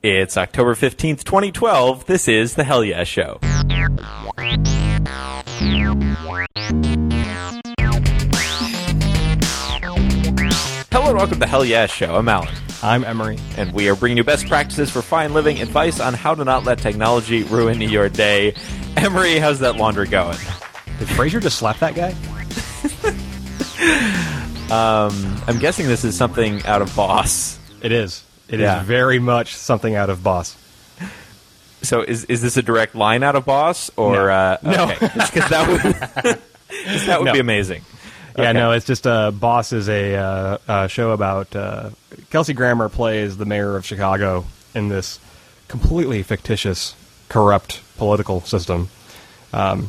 It's October 15th, 2012. This is The Hell Yeah Show. Hello and welcome to The Hell Yeah Show. I'm Alan. I'm Emery. And we are bringing you best practices for fine living, advice on how to not let technology ruin your day. Emery, how's that laundry going? Did Frasier just slap that guy? I'm guessing this is something out of Boss. It is. It is very much something out of Boss. So is this a direct line out of Boss? Or, no. Okay. Because that would be amazing. Yeah, Okay. no, it's just Boss is a show about Kelsey Grammer plays the mayor of Chicago in this completely fictitious, corrupt political system. And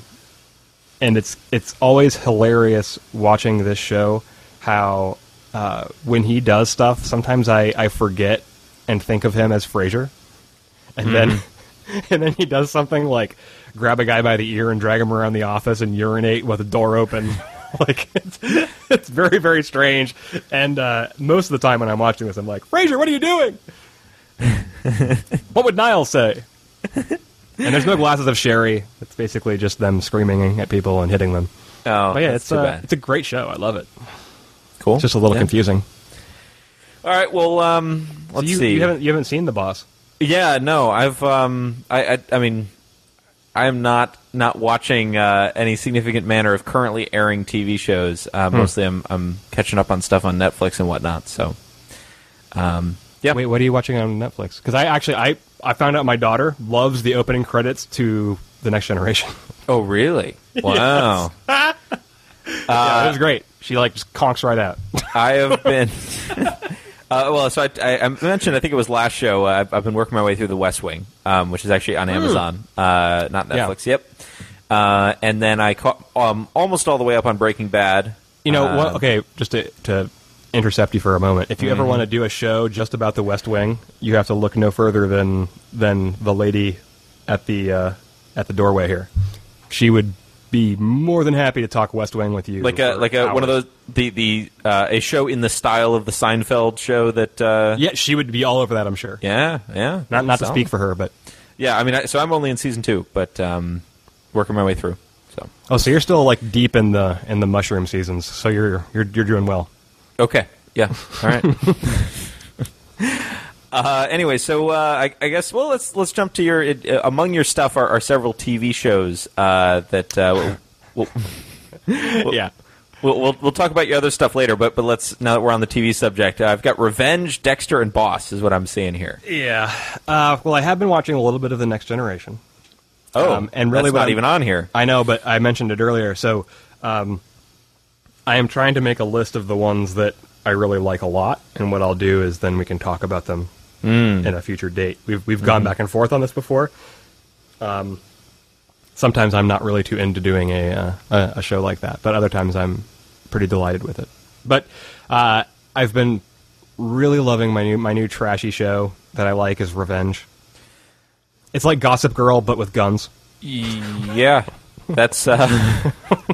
it's always hilarious watching this show how when he does stuff, sometimes I forget and think of him as Frasier. And then he does something like grab a guy by the ear and drag him around the office and urinate with the door open. Like, it's very, very strange. And most of the time when I'm watching this, I'm like, Frasier, what are you doing? What would Niles say? And there's no glasses of sherry. It's basically just them screaming at people and hitting them. Oh, but yeah, that's too bad. It's a great show. I love it. Cool. It's just a little confusing. All right, well, let's see. You haven't seen The Boss? Yeah, no, I've I mean, I'm not watching any significant manner of currently airing TV shows. Mostly, I'm catching up on stuff on Netflix and whatnot. So, yeah. Wait, what are you watching on Netflix? Because I found out my daughter loves the opening credits to The Next Generation. Oh, really? Wow. Yeah, it was great. She just conks right out. I have been. So I mentioned, I think it was last show, I've been working my way through The West Wing, which is actually on Amazon, not Netflix. Yeah. Yep. And then I caught almost all the way up on Breaking Bad. You know, okay, just to intercept you for a moment. If you ever want to do a show just about The West Wing, you have to look no further than the lady at the doorway here. She would be more than happy to talk West Wing with you. Like a one of those a show in the style of the Seinfeld show that. Yeah, she would be all over that, I'm sure. Yeah. Not to speak for her, but yeah. I mean, so I'm only in season 2, but working my way through. So. So you're still deep in the mushroom seasons. So you're doing well. Okay. Yeah. All right. Anyway, so I guess let's jump to your among your stuff are several TV shows that we'll talk about your other stuff later. But let's, now that we're on the TV subject, I've got Revenge, Dexter, and Boss is what I'm seeing here. Yeah. Well, I have been watching a little bit of The Next Generation. Oh, and really, that's not even on here. I know, but I mentioned it earlier. So I am trying to make a list of the ones that I really like a lot, and what I'll do is then we can talk about them in a future date. We've gone back and forth on this before. Sometimes I'm not really too into doing a show like that, but other times I'm pretty delighted with it. But I've been really loving my new trashy show that I like is Revenge. It's like Gossip Girl, but with guns. Yeah, that's. I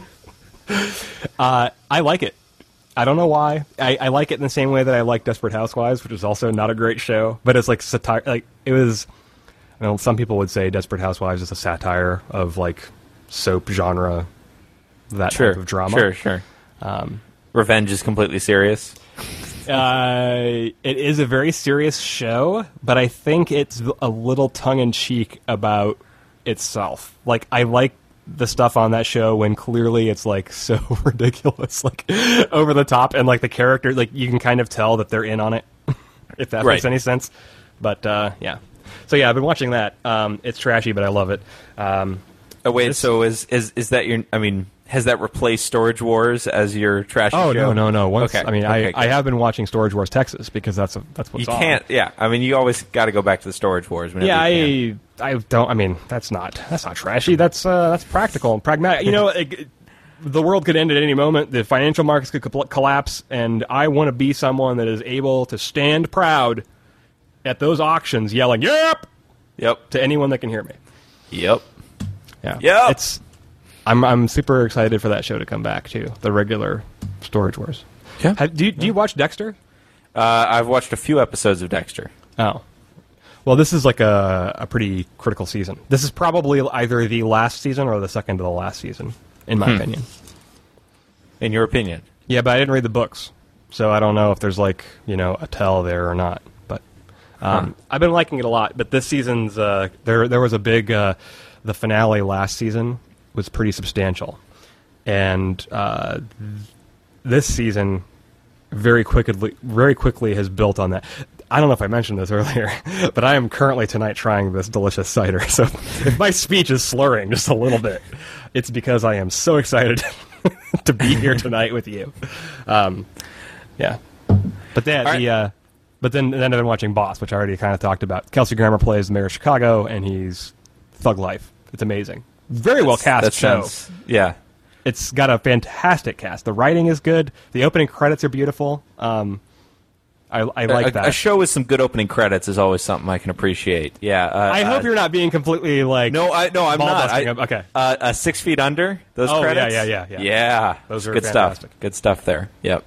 like it. I don't know why. I like it in the same way that I like Desperate Housewives, which is also not a great show, but it's like satire. Like it was. Some people would say Desperate Housewives is a satire of soap genre, that type of drama. Sure. Revenge is completely serious. It is a very serious show, but I think it's a little tongue-in-cheek about itself. I like the stuff on that show when clearly it's so ridiculous, over the top, and the character, you can kind of tell that they're in on it, if that makes any sense. But yeah, so yeah, I've been watching that. It's trashy, but I love it. So is that your? I mean, has that replaced Storage Wars as your trashy show? Oh no. Once, okay. I have been watching Storage Wars Texas because that's what's you on. Can't. Yeah, I mean, you always got to go back to the Storage Wars. Yeah, I don't. I mean, that's not trashy. That's practical and pragmatic. The world could end at any moment. The financial markets could collapse, and I want to be someone that is able to stand proud at those auctions, yelling "Yep!" to anyone that can hear me. Yep. Yeah. Yep. I'm super excited for that show to come back too. The regular Storage Wars. Yeah. Do you watch Dexter? I've watched a few episodes of Dexter. Oh. Well, this is like a pretty critical season. This is probably either the last season or the second to the last season, in my opinion. In your opinion? Yeah, but I didn't read the books, so I don't know if there's like a tell there or not. But I've been liking it a lot. But this season's there was a big the finale last season was pretty substantial, and this season very quickly has built on that. I don't know if I mentioned this earlier, but I am currently tonight trying this delicious cider. So if my speech is slurring just a little bit, it's because I am so excited to be here tonight with you. Yeah. But then, right. But then I've been watching Boss, which I already kind of talked about. Kelsey Grammer plays the mayor of Chicago, and he's thug life. It's amazing. Very well cast show. Yeah. It's got a fantastic cast. The writing is good. The opening credits are beautiful. I like that. A show with some good opening credits is always something I can appreciate. Yeah. I hope you're not being completely like. No, I'm not. Okay. 6 Feet Under. Those credits. Yeah. Yeah. Those are good fantastic. stuff. Good stuff there. Yep.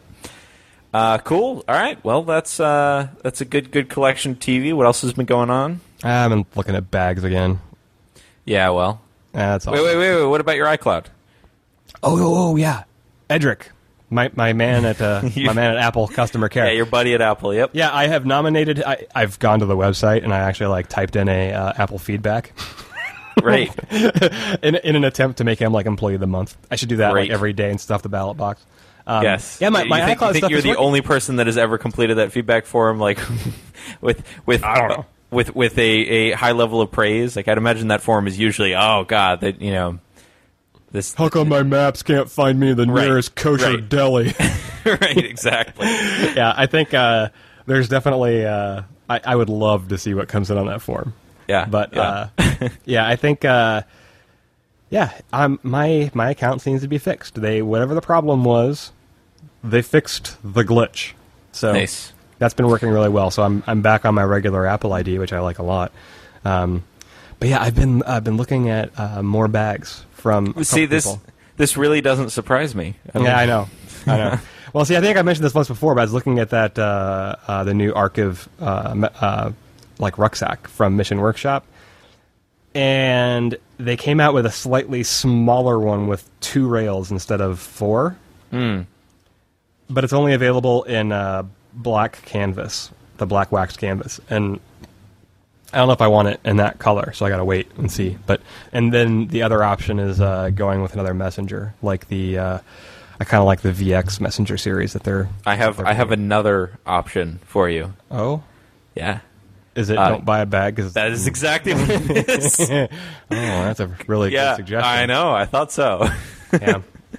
Cool. All right. Well, that's a good collection of TV. What else has been going on? I've been looking at bags again. Yeah. Well. That's all. Wait. What about your iCloud? Oh yeah, Edric. My man at Apple customer care. Yeah, your buddy at Apple. Yep. Yeah, I have nominated. I've gone to the website and I actually typed in a Apple feedback. Right. in an attempt to make him employee of the month. I should do that every day and stuff the ballot box. Yes. Yeah, my iCloud you think stuff. You're is the working. only person that has ever completed that feedback for him, with I don't know. with a high level of praise. I'd imagine that form is usually, oh God, that this. How come my maps can't find me the nearest kosher deli? Right, exactly. Yeah, I think there's definitely. I would love to see what comes in on that form. Yeah, but yeah, I think. My account seems to be fixed. Whatever the problem was, they fixed the glitch. So nice. That's been working really well. So I'm back on my regular Apple ID, which I like a lot. But yeah, I've been looking at more bags from. See, people. This really doesn't surprise me. Yeah, I know. Well, see, I think I mentioned this once before, but I was looking at that the new Archive rucksack from Mission Workshop, and they came out with a slightly smaller one with 2 rails instead of 4. But it's only available in black canvas, the black waxed canvas, and I don't know if I want it in that color, so I got to wait and see. And then the other option is going with another messenger, like I kind of like the VX messenger series that they're. I have another option for you. Oh, yeah. Is it don't buy a bag? That is exactly what it is. Oh, that's a really good suggestion. I know. I thought so. Yeah.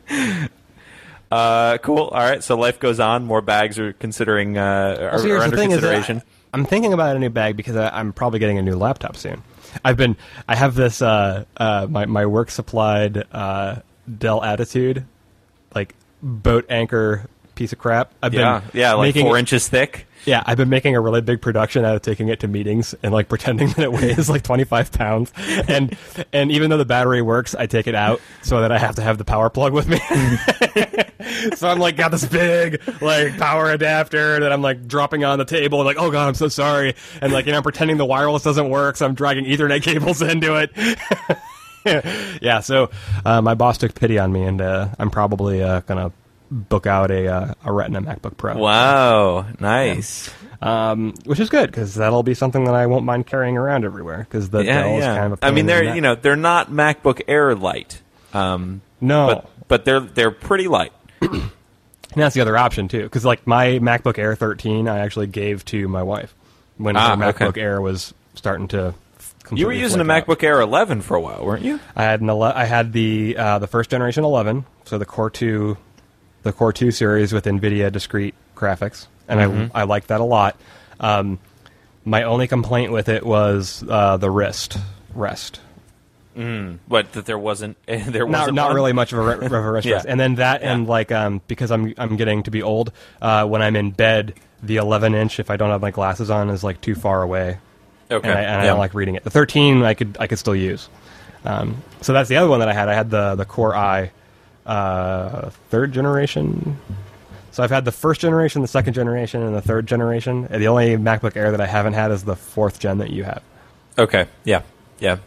Cool. All right. So life goes on. More bags are considering are under consideration. I'm thinking about a new bag because I'm probably getting a new laptop soon. I have this my work supplied Dell Attitude, boat anchor piece of crap. I've been 4 inches thick. Yeah, I've been making a really big production out of taking it to meetings and pretending that it weighs 25 pounds. And even though the battery works, I take it out so that I have to have the power plug with me. So I'm got this big power adapter that I'm dropping on the table and oh God, I'm so sorry. And I'm pretending the wireless doesn't work, so I'm dragging Ethernet cables into it. Yeah, so my boss took pity on me, and I'm probably gonna book out a Retina MacBook Pro. Wow, nice. Yeah. Which is good because that'll be something that I won't mind carrying around everywhere because the Dell is kind of a pain they're not MacBook Air light. No, but they're pretty light. And that's the other option too, because my MacBook Air 13 I actually gave to my wife when her MacBook Air was starting to. You were using a MacBook Air 11 for a while, weren't you? I had the first generation 11, so the Core 2 series with NVIDIA discrete graphics, and I liked that a lot. My only complaint with it was the rest. But that there wasn't not really much of a rest. Yeah. And then that and because I'm getting to be old, when I'm in bed, the 11-inch, if I don't have my glasses on, is too far away. Okay. And I don't like reading it. The 13 I could still use. So that's the other one that I had. I had the Core i 3rd generation So I've had the first generation, the second generation, and the third generation. And the only MacBook Air that I haven't had is the fourth gen that you have. Okay. Yeah. Yeah.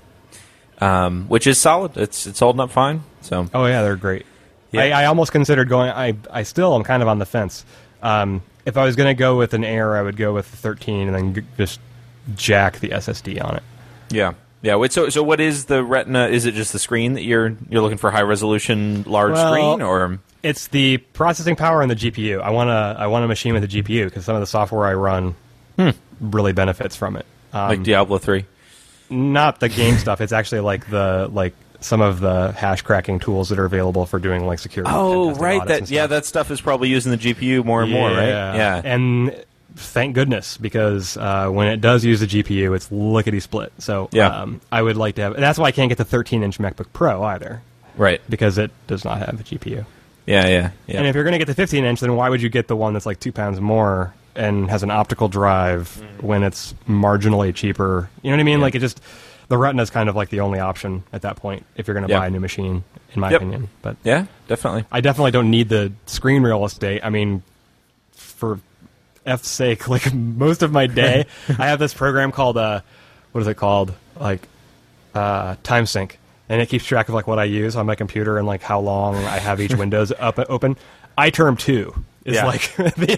Which is solid. It's holding up fine. So. Oh yeah, they're great. Yeah. I almost considered going. I still am kind of on the fence. If I was going to go with an Air, I would go with the 13 and then just jack the SSD on it. Yeah. Yeah. Wait. So what is the Retina? Is it just the screen that you're looking for high resolution large screen, or it's the processing power and the GPU? I want a machine with a GPU because some of the software I run really benefits from it. Like Diablo 3? Not the game stuff. It's actually like some of the hash cracking tools that are available for doing like security. Oh, right. That stuff is probably using the GPU more and more, right? Yeah. And thank goodness, because when it does use the GPU, it's lickety split. So I would like to have. That's why I can't get the 13-inch MacBook Pro either, right? Because it does not have the GPU. Yeah. And if you're going to get the 15-inch, then why would you get the one that's like 2 pounds more and has an optical drive when it's marginally cheaper? You know what I mean? Like it just. The Retina is kind of like the only option at that point if you're going to buy a new machine, in my opinion. But yeah, definitely. I definitely don't need the screen real estate. I mean, for F's sake, like most of my day, I have this program called what is it called? Like TimeSync, and it keeps track of like what I use on my computer and like how long I have each Windows open. iTerm 2 is like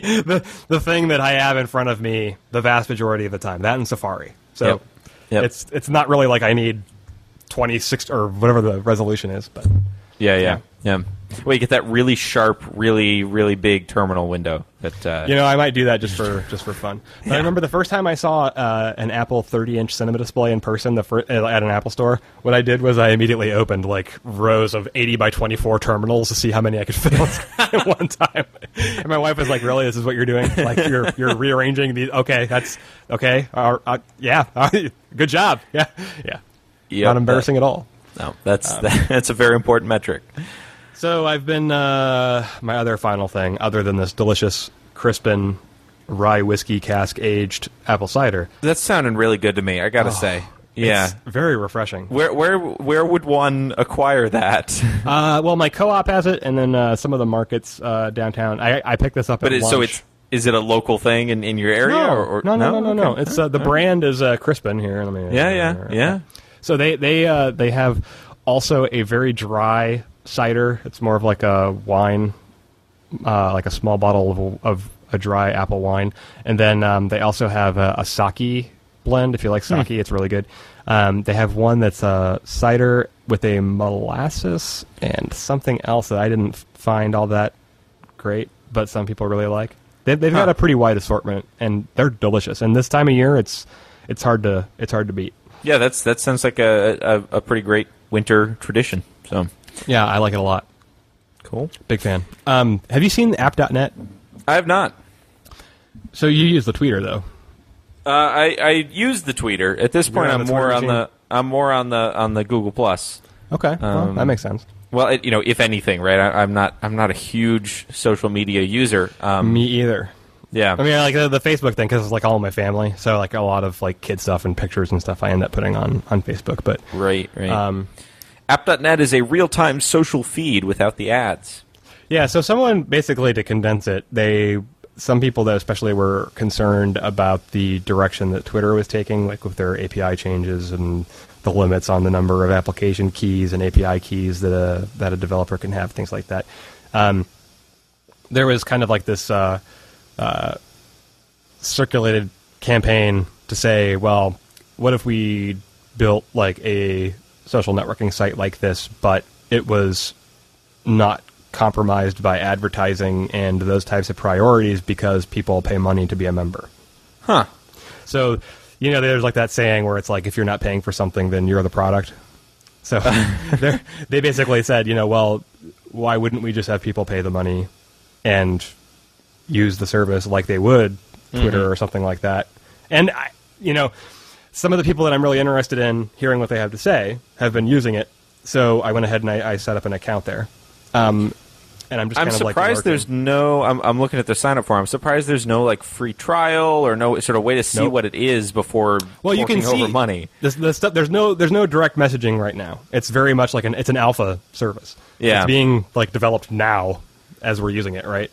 the thing that I have in front of me the vast majority of the time. That and Safari. So. Yep. It's not really like I need 26 or whatever the resolution is, but yeah. Well, you get that really sharp, really, really big terminal window. That I might do that just for fun. But I remember the first time I saw an Apple 30-inch cinema display in person at an Apple store. What I did was I immediately opened like rows of 80 by 24 terminals to see how many I could fit on screen at one time. And my wife was like, "Really, this is what you're doing? Like you're rearranging these? Okay, that's okay. Good job. Yeah. Not embarrassing at all." No, that's a very important metric. So I've been my other final thing, other than this delicious Crispin rye whiskey cask aged apple cider. That's sounding really good to me, I gotta say. Yeah, it's very refreshing. Where would one acquire that? Well, my co-op has it, and then some of the markets downtown. I picked this up at lunch. So is it a local thing in your area? No. It's the brand is Crispin here. Yeah. So they have also a very dry cider. It's more of like a wine, like a small bottle of a dry apple wine. And then they also have a sake blend. If you like sake, it's really good. They have one that's a cider with a molasses and something else that I didn't find all that great, but some people really like. They've got a pretty wide assortment, and they're delicious. And this time of year, it's hard to beat. Yeah, that sounds like a pretty great winter tradition. So yeah, I like it a lot. Cool, big fan. Have you seen app.net? I have not. So you use the tweeter though? I use the tweeter. At this point, I'm more on the Google Plus. Okay, well, that makes sense. Well, if anything, right? I'm not a huge social media user. Me either. Yeah, I mean, like the Facebook thing, because it's like all of my family, so like a lot of like kid stuff and pictures and stuff I end up putting on Facebook. But right. App.net is a real-time social feed without the ads. Yeah, so someone basically, to condense it, some people that especially were concerned about the direction that Twitter was taking, like with their API changes and the limits on the number of application keys and API keys that a developer can have, things like that. There was kind of like this circulated campaign to say, well, what if we built like a social networking site like this, but it was not compromised by advertising and those types of priorities because people pay money to be a member. Huh. So, there's like that saying where it's like, if you're not paying for something, then you're the product. So they basically said, well, why wouldn't we just have people pay the money and use the service like they would Twitter or something like that? And, some of the people that I'm really interested in hearing what they have to say have been using it. So I went ahead and I set up an account there. And I'm just kind of like, surprised there's no, I'm looking at the sign up form. I'm surprised there's no like free trial or no sort of way to see what it is before you can see over money. The stuff, there's no direct messaging right now. It's very much like it's an alpha service. Yeah. It's being like developed now. as we're using it, right?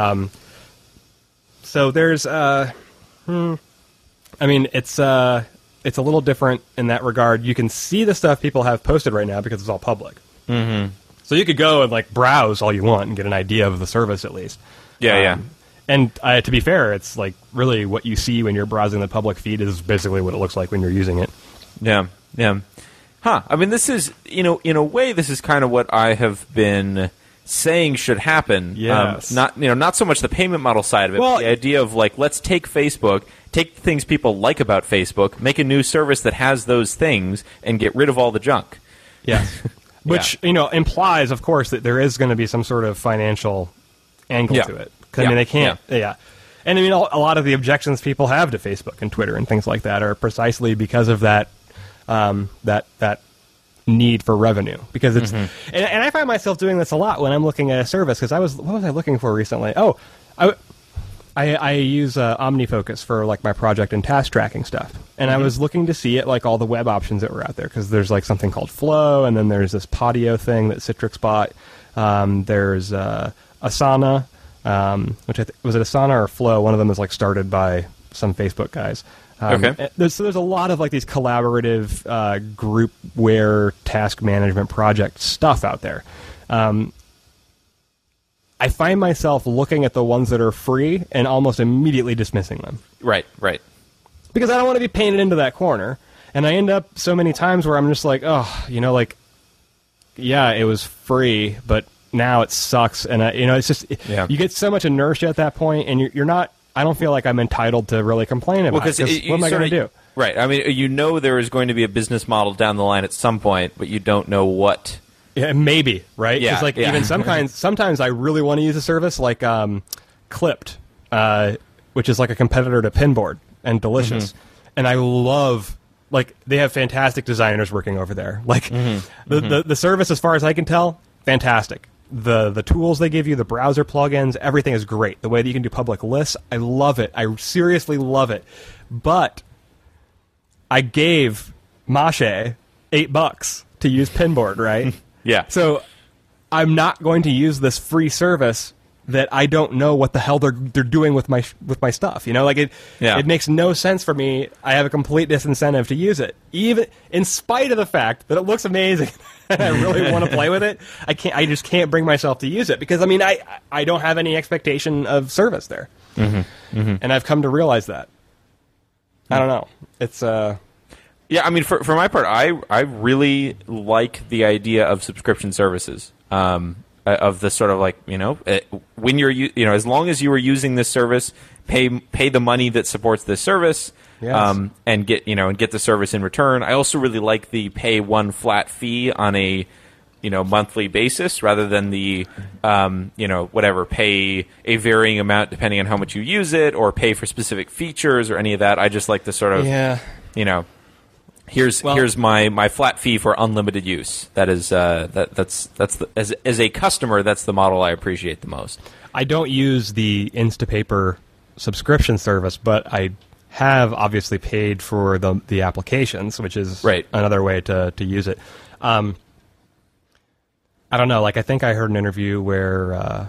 So there's, I mean, it's a little different in that regard. You can see the stuff people have posted right now because it's all public. Mm-hmm. So you could go and like browse all you want and get an idea of the service at least. Yeah. And to be fair, it's like really what you see when you're browsing the public feed is basically what it looks like when you're using it. Yeah. Huh. I mean, this is, in a way, this is kind of what I have been saying should happen. Yes. Not so much the payment model side of it, Well, but the idea of like, let's take Facebook, take the things people like about Facebook, make a new service that has those things, and get rid of all the junk. Yes. Which, implies, of course, that there is going to be some sort of financial angle to it. 'Cause, I mean, they can't. Yeah. And I mean, a lot of the objections people have to Facebook and Twitter and things like that are precisely because of that that need for revenue. Because it's and I find myself doing this a lot when I'm looking at a service. Because what was I looking for recently? Oh, I use OmniFocus for like my project and task tracking stuff, and I was looking to see like all the web options that were out there because there's like something called Flow, and then there's this Podio thing that Citrix bought. There's Asana. Which was it Asana or Flow? One of them is like started by some Facebook guys. Okay. There's a lot of like these collaborative groupware task management project stuff out there. I find myself looking at the ones that are free and almost immediately dismissing them. Right. Because I don't want to be painted into that corner. And I end up so many times where I'm just like, yeah, it was free, but now it sucks, and it's just you get so much inertia at that point, and you're not. I don't feel like I'm entitled to really complain about it. What am I going to do? Right. I mean, there is going to be a business model down the line at some point, but you don't know what. Yeah, maybe right. Yeah. Because even sometimes I really want to use a service like Clipped, which is like a competitor to Pinboard and Delicious, and I love. Like they have fantastic designers working over there. Like the service, as far as I can tell, fantastic. The tools they give you, the browser plugins, everything is great. The way that you can do public lists, I love it. I seriously love it. But I gave Mashe $8 to use Pinboard, right? Yeah. So I'm not going to use this free service that I don't know what the hell they're doing with my stuff. It makes no sense for me. I have a complete disincentive to use it, even in spite of the fact that it looks amazing and I really want to play with it. I just can't bring myself to use it because I don't have any expectation of service there, and I've come to realize that. I don't know. It's yeah. I mean, for my part, I really like the idea of subscription services. Of the sort of like when you're as long as you are using this service, pay the money that supports this service, and get the service in return. I also really like the pay one flat fee on a monthly basis rather than the pay a varying amount depending on how much you use it or pay for specific features or any of that. I just like the sort of Here's my flat fee for unlimited use. That is that's as a customer, that's the model I appreciate the most. I don't use the Instapaper subscription service, but I have obviously paid for the applications, which is another way to use it. I don't know. Like I think I heard an interview where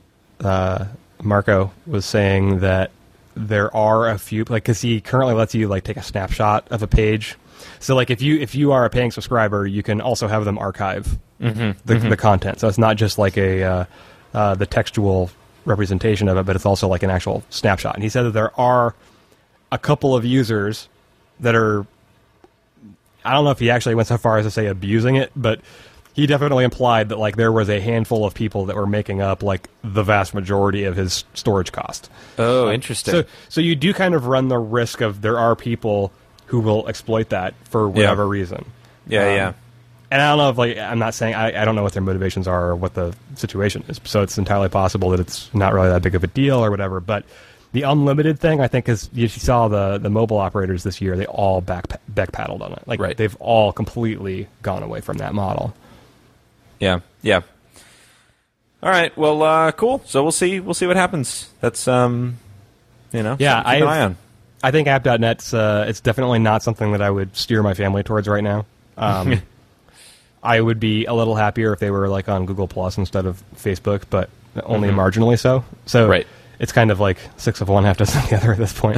Marco was saying that there are a few because he currently lets you like take a snapshot of a page. So, like, if you are a paying subscriber, you can also have them archive the content. So it's not just like the textual representation of it, but it's also like an actual snapshot. And he said that there are a couple of users that are, I don't know if he actually went so far as to say abusing it, but he definitely implied that like there was a handful of people that were making up like the vast majority of his storage cost. Oh, interesting. So you do kind of run the risk of there are people who will exploit that for whatever reason. Yeah. And I don't know if I'm not saying I don't know what their motivations are or what the situation is. So it's entirely possible that it's not really that big of a deal or whatever. But the unlimited thing, I think, is you saw the mobile operators this year. They all backpedaled on it. Like they've all completely gone away from that model. Yeah. All right. Well, cool. So we'll see what happens. That's keep an eye on. I think app.net's it's definitely not something that I would steer my family towards right now. I would be a little happier if they were like on Google Plus instead of Facebook, but only marginally so. So Right. it's kind of like 6 of one, half dozen of the other at this point.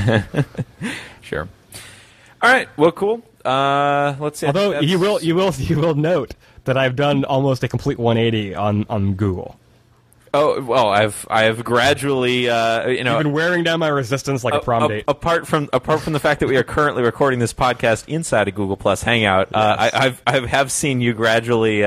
Sure. All right. Well, cool. Let's see. Although you will note that I've done almost a complete 180 on Google. Oh well, I have gradually You've been wearing down my resistance like a prom date. Apart from the fact that we are currently recording this podcast inside a Google Plus Hangout, Yes. I have seen you gradually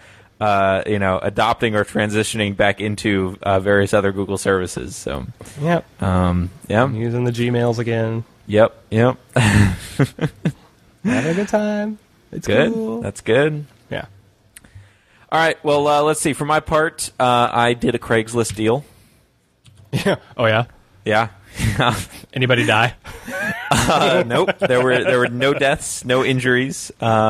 adopting or transitioning back into various other Google services. So Yep. yeah, I'm using the Gmails again. yep. Having a good time. It's Good. cool. That's good. Yeah. All right. Well, let's see. For my part, I did a Craigslist deal. Yeah. Oh yeah. Yeah. Anybody die? Nope. There were no deaths, no injuries.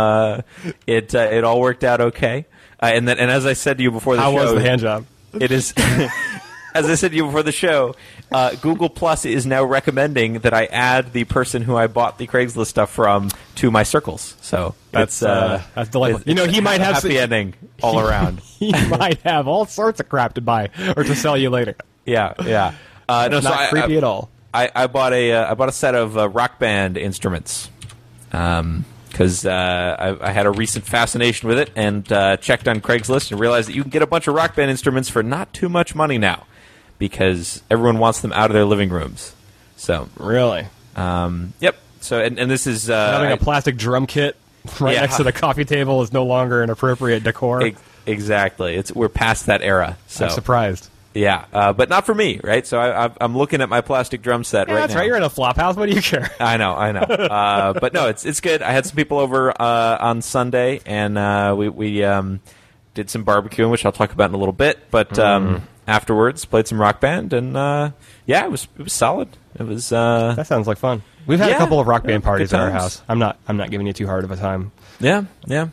It all worked out okay. And as I said to you before the How show, was the hand job? it is. As I said to you before the show, Google Plus is now recommending that I add the person who I bought the Craigslist stuff from to my circles. So That's delightful. it's He might have happy ending all around. He might have all sorts of crap to buy or to sell you later. Yeah. No, Not so creepy at all. I bought a set of Rock Band instruments because I had a recent fascination with it and checked on Craigslist and realized that you can get a bunch of Rock Band instruments for not too much money now because everyone wants them out of their living rooms. So Really? yep. So and this is Having a plastic drum kit right Yeah. next to the coffee table is no longer an appropriate decor. Exactly. We're past that era. So I'm surprised. yeah, but not for me, right? So I'm looking at my plastic drum set Yeah, right that's now. right. You're in a flop house. What do you care? I know. But no, it's good. I had some people over on Sunday, and we did some barbecuing, which I'll talk about in a little bit. But afterwards, played some Rock Band, and it was solid. It was That sounds like fun. We've had a Yeah. couple of Rock Band Good parties at our times. house. I'm not giving you too hard of a time. yeah.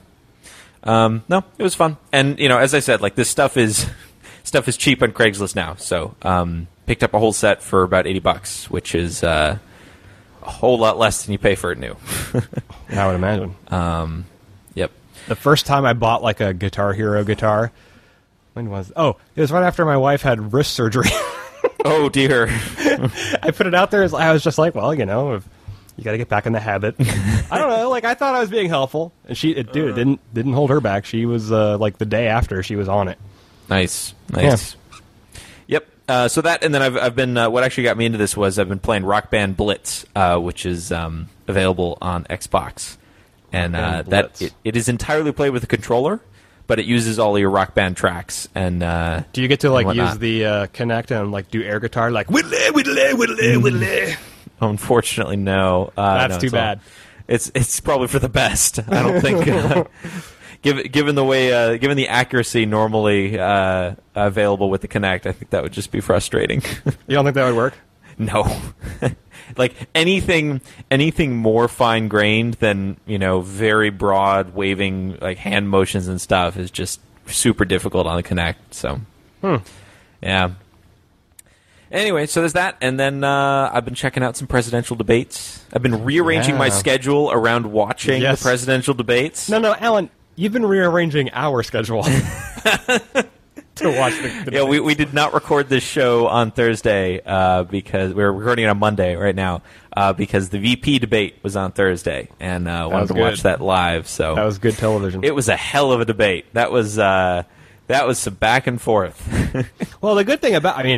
No, it was fun, and as I said, like this stuff is cheap on Craigslist now. So picked up a whole set for about $80, which is a whole lot less than you pay for it new. I would imagine. Yep. The first time I bought like a Guitar Hero guitar, when was it? Oh, it was right after my wife had wrist surgery. Oh dear. I put it out there. I was just like, well, if you got to get back in the habit. I don't know. Like I thought I was being helpful, and it didn't hold her back. She was like the day after she was on it. Nice. Yeah. Yep. So that, and then I've been. What actually got me into this was I've been playing Rock Band Blitz, which is available on Xbox, and Band that Blitz. it is entirely played with a controller, but it uses all your Rock Band tracks. And Do you get to like and use whatnot. the Kinect and like do air guitar like whittly whittly whittly whittly? Unfortunately, no. That's no, too it's all- bad. It's probably for the best. I don't think. Given the way, given the accuracy normally available with the Kinect, I think that would just be frustrating. You don't think that would work? No, like anything more fine grained than very broad waving like hand motions and stuff is just super difficult on the Kinect. So, yeah. Anyway, so there's that, and then I've been checking out some presidential debates. I've been rearranging my Yeah. schedule around watching Yes. the presidential debates. No, Alan, you've been rearranging our schedule to watch the Yeah, we did not record this show on Thursday because we're recording it on Monday right now because the VP debate was on Thursday, and wanted was to good. watch that live. So That was good television. it was a hell of a debate. That was some back and forth. Well, the good thing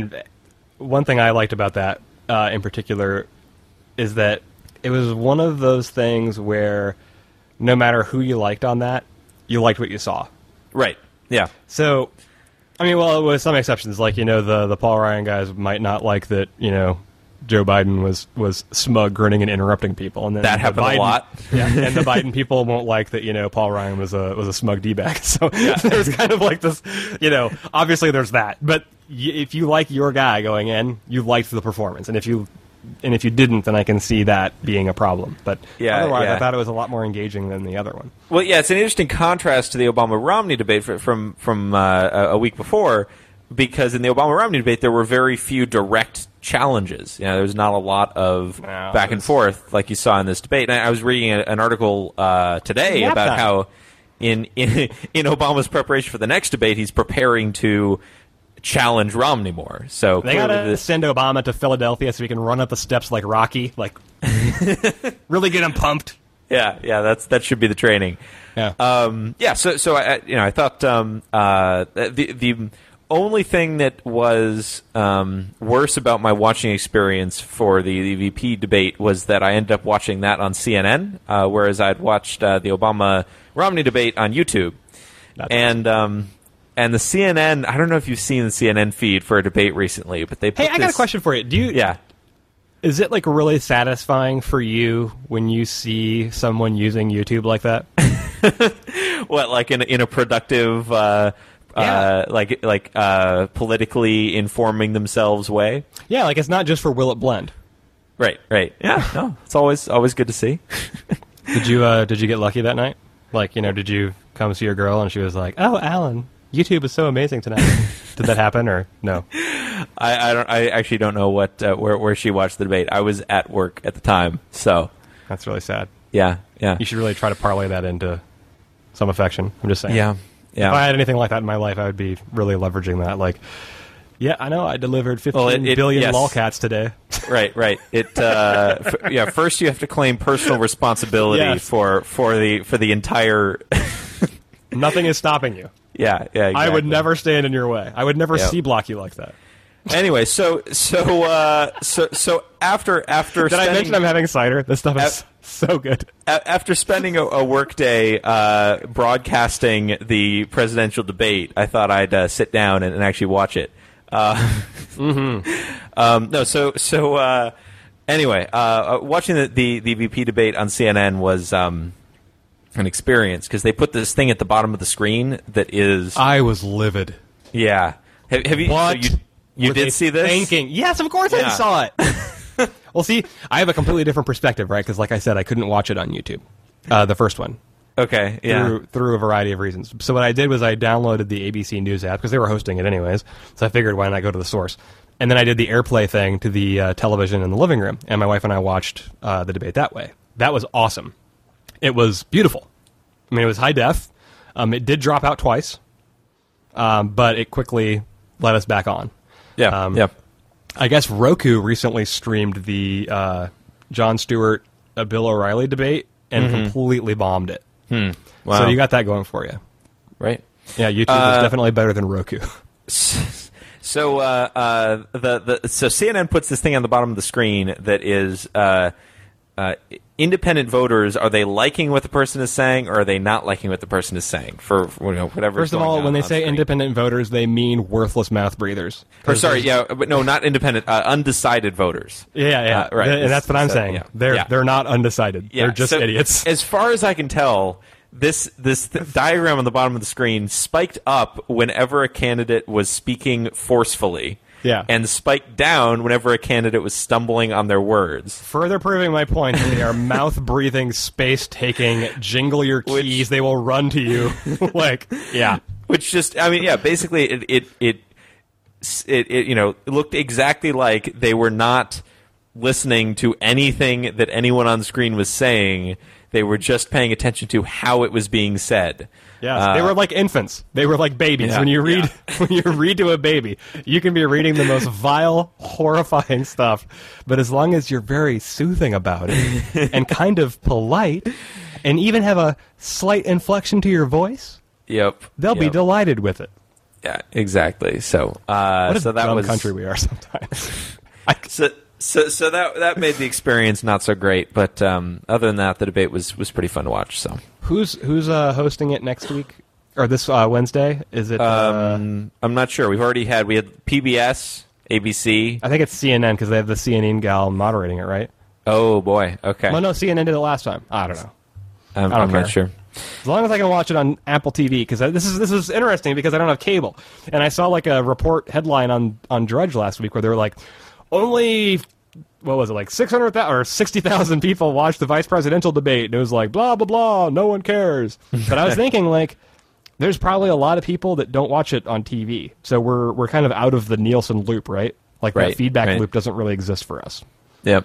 one thing I liked about that in particular is that it was one of those things where no matter who you liked on that, you liked what you saw. Right. Yeah. So, with some exceptions, like, the Paul Ryan guys might not like that, Joe Biden was smug, grinning, and interrupting people. And then That the happened a Biden- lot. Yeah, and the Biden people won't like that, Paul Ryan was a smug D-bag. So there's kind of like this, obviously there's that. But if you like your guy going in, you liked the performance. And if you didn't, then I can see that being a problem. But otherwise, yeah. I thought it was a lot more engaging than the other one. Well, yeah, it's an interesting contrast to the Obama-Romney debate from a week before, because in the Obama-Romney debate there were very few direct challenges. There was not a lot of back and forth like you saw in this debate. And I was reading an article today Nap about time. how in Obama's preparation for the next debate, he's preparing to challenge Romney more. So they gotta send Obama to Philadelphia so he can run up the steps like Rocky, like really get him pumped. Yeah, that should be the training. Yeah. So I thought the only thing that was worse about my watching experience for the VP debate was that I ended up watching that on CNN, whereas I'd watched the Obama-Romney debate on YouTube. And the CNN, I don't know if you've seen the CNN feed for a debate recently, but they put I got a question for you. Yeah. Is it like really satisfying for you when you see someone using YouTube like that? What, like in a productive, politically informing themselves way? Yeah, like it's not just for will it blend. Right. Yeah, no, it's always good to see. Did you get lucky that night? Like, did you come see your girl and she was like, "Oh, Alan, YouTube is so amazing tonight." Did that happen or no? I actually don't know what where she watched the debate. I was at work at the time, so that's really sad. Yeah. You should really try to parlay that into some affection. I'm just saying. Yeah. If I had anything like that in my life, I would be really leveraging that. Like, yeah, I know I delivered 15 billion lolcats today. Right. It first you have to claim personal responsibility for the entire. Nothing is stopping you. Yeah, exactly. I would never stand in your way. I would never C-block you like that. Anyway, so after did I mention I'm having cider? This stuff is so good. After spending a work day broadcasting the presidential debate, I thought I'd sit down and actually watch it. Anyway, watching the VP debate on CNN was an experience because they put this thing at the bottom of the screen that is. I was livid. Yeah, have you? What? So you did see this? Thinking. Yes, of course I saw it. Well, see, I have a completely different perspective, right? Because, like I said, I couldn't watch it on YouTube, the first one. Okay, yeah. Through a variety of reasons. So what I did was I downloaded the ABC News app because they were hosting it anyways. So I figured, why not go to the source? And then I did the AirPlay thing to the television in the living room, and my wife and I watched the debate that way. That was awesome. It was beautiful. I mean, it was high def. It did drop out twice, but it quickly let us back on. Yeah. I guess Roku recently streamed the Jon Stewart Bill O'Reilly debate and completely bombed it. Wow. So you got that going for you, right? Yeah, YouTube is definitely better than Roku. So CNN puts this thing on the bottom of the screen that is independent voters. Are they liking what the person is saying, or are they not liking what the person is saying? For whatever. First of all, when they say screen. Independent voters, they mean worthless mouth breathers. Or sorry, but no, not independent. Undecided voters. Yeah. Right, and that's what I'm saying. Yeah. They're not undecided. Yeah. They're just idiots. As far as I can tell, this diagram on the bottom of the screen spiked up whenever a candidate was speaking forcefully. Yeah. And spiked down whenever a candidate was stumbling on their words. Further proving my point that they are mouth-breathing, space-taking, jingle your keys, they will run to you. Which just, basically it looked exactly like they were not listening to anything that anyone on screen was saying. They were just paying attention to how it was being said. Yes, they were like infants. They were like babies. Yeah, when you read to a baby, you can be reading the most vile, horrifying stuff. But as long as you're very soothing about it and kind of polite, and even have a slight inflection to your voice, they'll be delighted with it. Yeah, exactly. So, what a so that dumb was country we are sometimes. So that made the experience not so great, but other than that, the debate was pretty fun to watch. So who's hosting it next week or this Wednesday? Is it? I'm not sure. We had PBS, ABC. I think it's CNN because they have the CNN gal moderating it, right? Oh boy. Okay. Well, no, CNN did it last time. I don't know. I'm not sure. As long as I can watch it on Apple TV, because this is interesting because I don't have cable, and I saw like a report headline on Drudge last week where they were like, only, what was it, like 600,000 or 60,000 people watched the vice presidential debate, and it was like, blah, blah, blah, no one cares. But I was thinking, like, there's probably a lot of people that don't watch it on TV. So we're kind of out of the Nielsen loop, right? Like, that feedback loop doesn't really exist for us. Yep.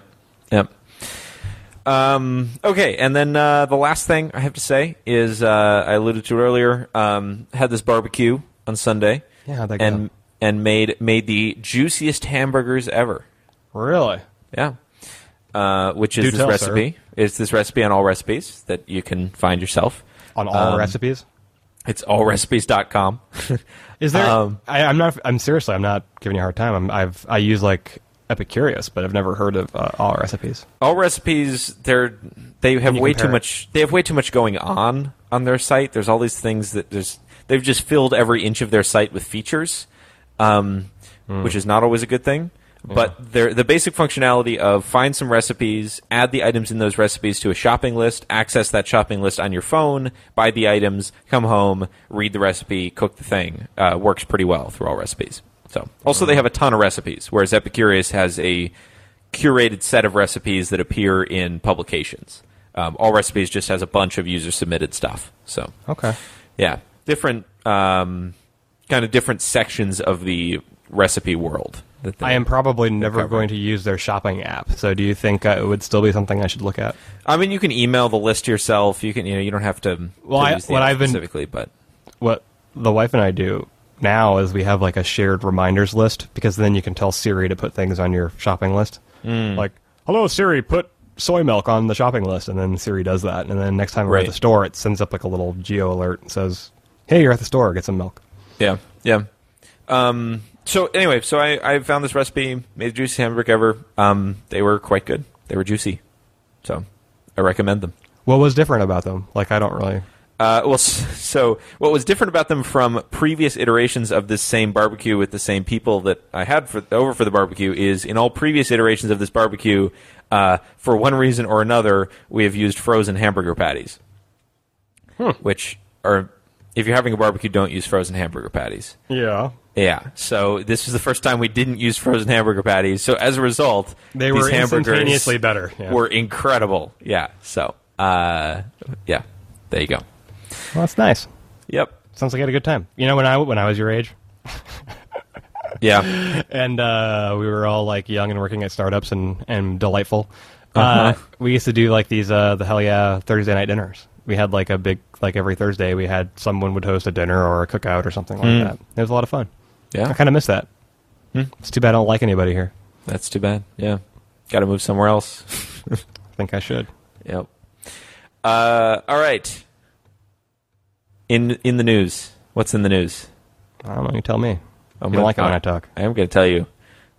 Okay, and then the last thing I have to say is I alluded to it earlier, had this barbecue on Sunday. Yeah, how'd that go? and made the juiciest hamburgers ever. Really? Yeah. Which is Do this tell, recipe. It's this recipe on All Recipes that you can find yourself. On all recipes? It's allrecipes.com. Is there? I'm not giving you a hard time. I use like Epicurious, but I've never heard of All Recipes. All Recipes, they have way too compare much. They have way too much going on their site. There's all these things that they've just filled every inch of their site with features, which is not always a good thing. But the basic functionality of find some recipes, add the items in those recipes to a shopping list, access that shopping list on your phone, buy the items, come home, read the recipe, cook the thing, works pretty well through All Recipes. So, also they have a ton of recipes, whereas Epicurious has a curated set of recipes that appear in publications. All Recipes just has a bunch of user-submitted stuff. So, okay. Yeah, different kind of different sections of the recipe world. I am probably never going to use their shopping app. So, do you think it would still be something I should look at? I mean, you can email the list yourself. You can, you don't have to. Use the app specifically, but what the wife and I do now is we have like a shared reminders list, because then you can tell Siri to put things on your shopping list. Like, hello Siri, put soy milk on the shopping list, and then Siri does that. And then next time we're at the store, it sends up like a little geo alert and says, "Hey, you're at the store. Get some milk." Yeah. So anyway, I found this recipe, made the juiciest hamburger ever. They were quite good. They were juicy. So I recommend them. What was different about them? Like, I don't really... So what was different about them from previous iterations of this same barbecue with the same people that I had over for the barbecue is, in all previous iterations of this barbecue, for one reason or another, we have used frozen hamburger patties. Which are, if you're having a barbecue, don't use frozen hamburger patties. Yeah. Yeah, so this was the first time we didn't use frozen hamburger patties. So as a result, they were instantaneously better. Yeah. Were incredible. Yeah, so, there you go. Well, that's nice. Yep. Sounds like you had a good time. You know, when I was your age. Yeah. And we were all like young and working at startups and delightful. We used to do like these the Hell Yeah Thursday night dinners. We had like a big, like every Thursday we had someone would host a dinner or a cookout or something like that. It was a lot of fun. Yeah. I kind of miss that. It's too bad I don't like anybody here. That's too bad. Yeah. Got to move somewhere else. I think I should. Yep. All right. In the news. What's in the news? I don't know. You tell me. You don't like it when I talk. I am going to tell you.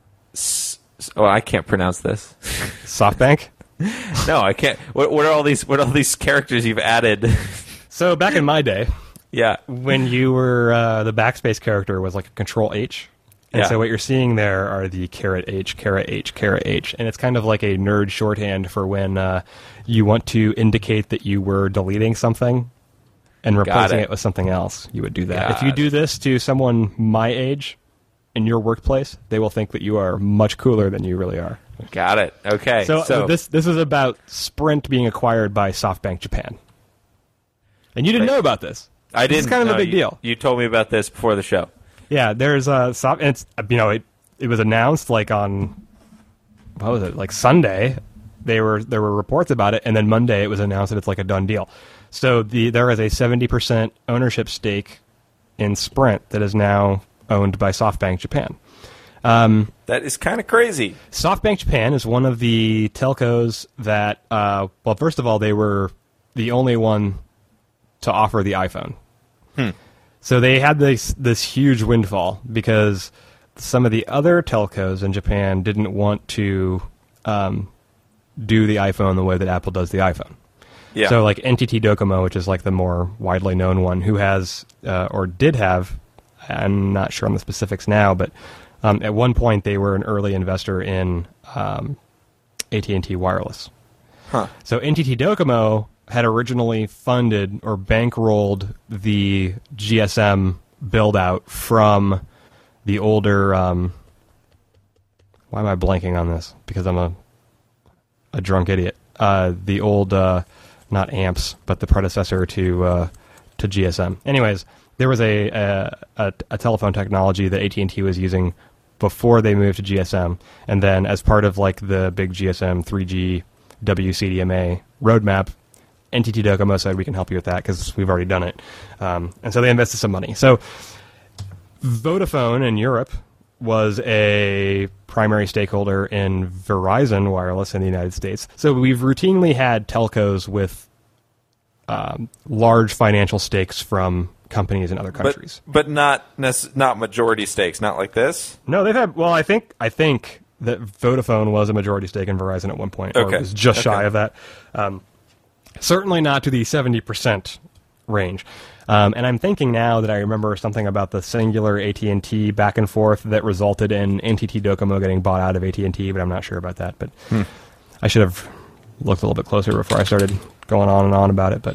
I can't pronounce this. SoftBank? No, I can't. What are all these characters you've added? So back in my day, yeah, when you were the backspace character was like a Control H, and so what you're seeing there are the *H, *H, and it's kind of like a nerd shorthand for when you want to indicate that you were deleting something and replacing it with something else. You would do that. If you do this to someone my age in your workplace, they will think that you are much cooler than you really are. Got it. Okay. So this is about Sprint being acquired by SoftBank Japan. And you didn't know about this. I didn't. It's kind of a big deal. You told me about this before the show. Yeah, there's it's it was announced like on what was it? Like Sunday. There were reports about it, and then Monday it was announced that it's like a done deal. So there is a 70% ownership stake in Sprint that is now owned by SoftBank Japan. That is kind of crazy. SoftBank Japan is one of the telcos that, first of all, they were the only one to offer the iPhone. So they had this huge windfall because some of the other telcos in Japan didn't want to do the iPhone the way that Apple does the iPhone. Yeah. So like NTT Docomo, which is like the more widely known one, who has or did have, I'm not sure on the specifics now, but at one point they were an early investor in AT&T Wireless. So NTT Docomo had originally funded or bankrolled the GSM build-out from the older... why am I blanking on this? Because I'm a drunk idiot. The old... not AMPS, but the predecessor to GSM. Anyways, there was a telephone technology that AT&T was using before they moved to GSM, and then as part of like the big GSM 3G WCDMA roadmap, NTT Docomo said we can help you with that because we've already done it, and so they invested some money. So Vodafone in Europe was a primary stakeholder in Verizon Wireless in the United States. So we've routinely had telcos with large financial stakes from companies in other countries, but not majority stakes, not like this. No, they've had. Well, I think that Vodafone was a majority stake in Verizon at one point. Or it was just shy of that. Certainly not to the 70% range. And I'm thinking now that I remember something about the singular AT&T back and forth that resulted in NTT Docomo getting bought out of AT&T, but I'm not sure about that. But I should have looked a little bit closer before I started going on and on about it. But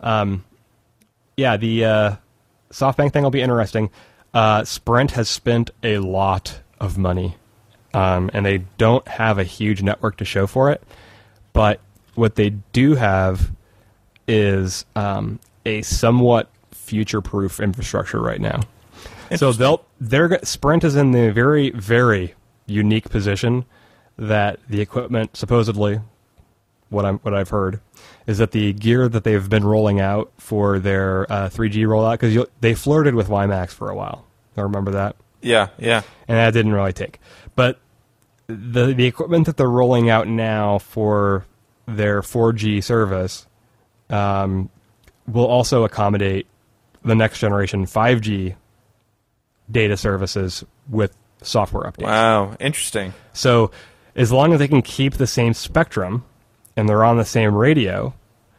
the SoftBank thing will be interesting. Sprint has spent a lot of money, and they don't have a huge network to show for it. But what they do have is a somewhat future-proof infrastructure right now. So Sprint is in the very, very unique position that the equipment, supposedly, what I've heard, is that the gear that they've been rolling out for their 3G rollout, because they flirted with WiMAX for a while. I remember that. Yeah. And that didn't really take. But the equipment that they're rolling out now for their 4G service will also accommodate the next generation 5G data services with software updates. Wow, interesting. So as long as they can keep the same spectrum and they're on the same radio,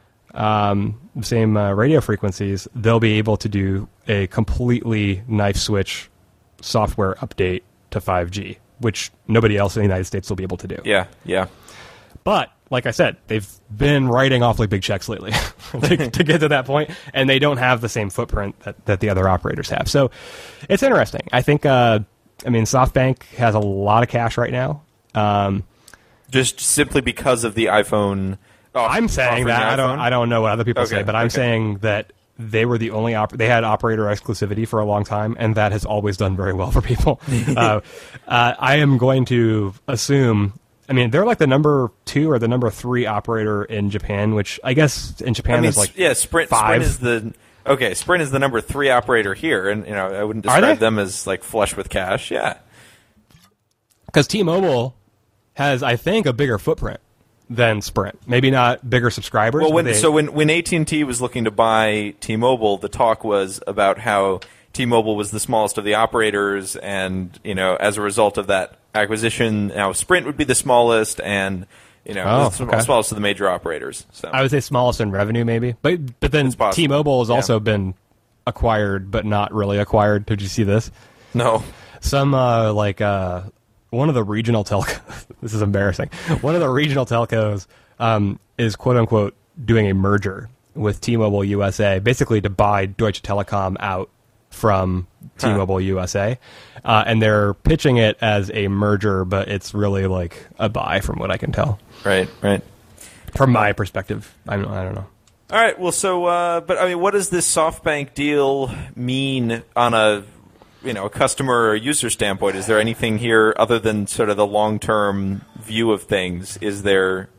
radio frequencies, they'll be able to do a completely knife switch software update to 5G, which nobody else in the United States will be able to do. Yeah. But like I said, they've been writing awfully big checks lately to get to that point, and they don't have the same footprint that the other operators have. So it's interesting. I think, SoftBank has a lot of cash right now. Just simply because of the iPhone. I'm saying that. I don't know what other people say, but I'm saying that they were the only they had operator exclusivity for a long time, and that has always done very well for people. I am going to assume. They're like the number 2 or the number 3 operator in Japan, which I guess in Japan is like Sprint 5. Sprint is the number 3 operator here, and I wouldn't describe them as like flush with cash. Yeah, because T-Mobile has, I think, a bigger footprint than Sprint. Maybe not bigger subscribers. Well, when AT&T was looking to buy T-Mobile, the talk was about how T-Mobile was the smallest of the operators, and as a result of that acquisition, now Sprint would be the smallest, and smallest of the major operators. So I would say smallest in revenue, maybe, but then T-Mobile has also been acquired, but not really acquired. Did you see this? No. Some one of the regional telcos. This is embarrassing. One of the regional telcos is quote unquote doing a merger with T-Mobile USA, basically to buy Deutsche Telekom out from T-Mobile USA, and they're pitching it as a merger, but it's really like a buy, from what I can tell. Right. From my perspective, I don't know. All right. Well, so, what does this SoftBank deal mean on a customer or user standpoint? Is there anything here other than sort of the long-term view of things? Is there?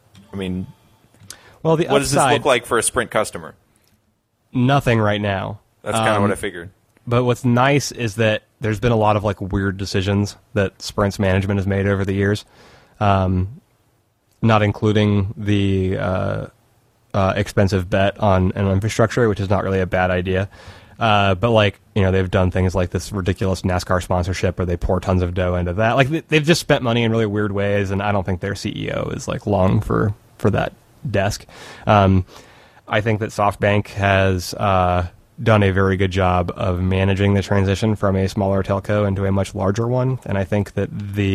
Well, what does this look like for a Sprint customer? Nothing right now. That's kind of what I figured. But what's nice is that there's been a lot of like weird decisions that Sprint's management has made over the years, not including the expensive bet on an infrastructure, which is not really a bad idea. But they've done things like this ridiculous NASCAR sponsorship where they pour tons of dough into that. Like they've just spent money in really weird ways, and I don't think their CEO is like long for that desk. I think that SoftBank has done a very good job of managing the transition from a smaller telco into a much larger one, and I think that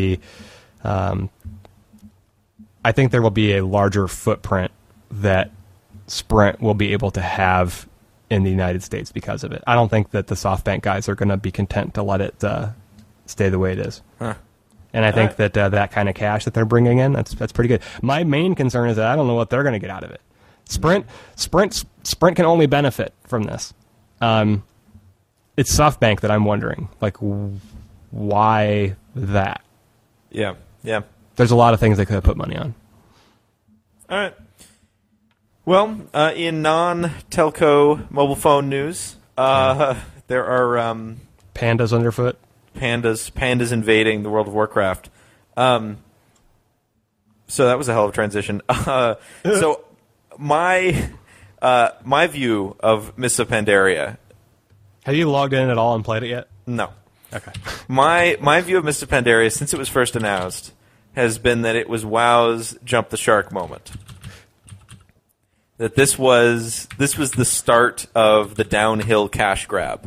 I think there will be a larger footprint that Sprint will be able to have in the United States because of it. I don't think that the SoftBank guys are going to be content to let it stay the way it is. Huh. And I think that that kind of cash that they're bringing in, that's pretty good. My main concern is that I don't know what they're going to get out of it. Sprint can only benefit from this. It's SoftBank that I'm wondering, like, why that? Yeah. There's a lot of things they could have put money on. All right. Well, in non-telco mobile phone news, there are pandas underfoot. Pandas invading the World of Warcraft. So that was a hell of a transition. So my view of Mists of Pandaria. Have you logged in at all and played it yet? No. Okay. My view of Mists of Pandaria since it was first announced has been that it was WoW's jump the shark moment. That this was the start of the downhill cash grab.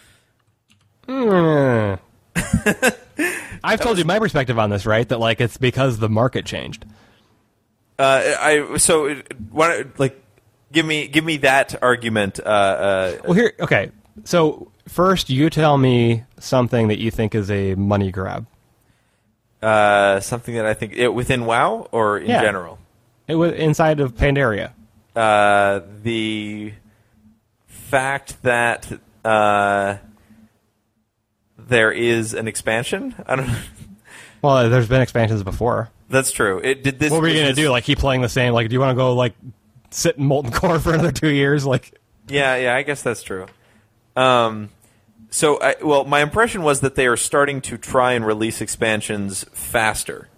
I've told you my perspective on this, right? That like it's because the market changed. Give me that argument. Well, here, okay. So first, you tell me something that you think is a money grab. Something that I think within WoW or in general. It was inside of Pandaria. The fact that there is an expansion. I don't know. Well, there's been expansions before. That's true. Did this. What were you gonna do? Like keep playing the same? Like, do you want to go like sit in Molten Core for another 2 years? Like, yeah, I guess that's true. My impression was that they are starting to try and release expansions faster,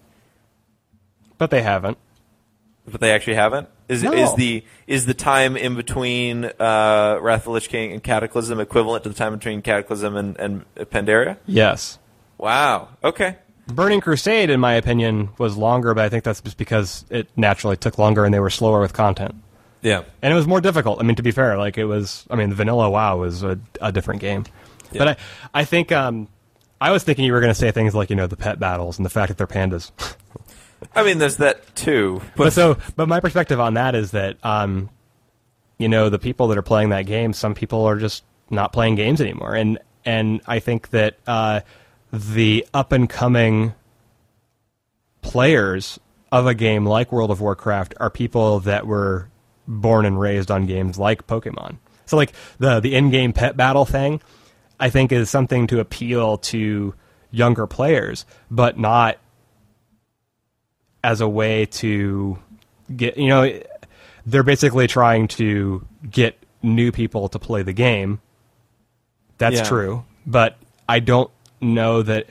but they haven't. But they actually haven't. No. Is the time in between Wrath of the Lich King and Cataclysm equivalent to the time between Cataclysm and Pandaria? Yes. Wow. Okay. Burning Crusade, in my opinion, was longer, but I think that's just because it naturally took longer and they were slower with content. Yeah. And it was more difficult. I mean, to be fair, like it was. I mean, the vanilla WoW was a different game. Yeah. But I think I was thinking you were going to say things like the pet battles and the fact that they're pandas. I mean, there's that too. But my perspective on that is that the people that are playing that game, some people are just not playing games anymore, and I think that the up and coming players of a game like World of Warcraft are people that were born and raised on games like Pokemon. So like the in-game pet battle thing, I think is something to appeal to younger players, but not as a way to get, they're basically trying to get new people to play the game. That's true. But I don't know that,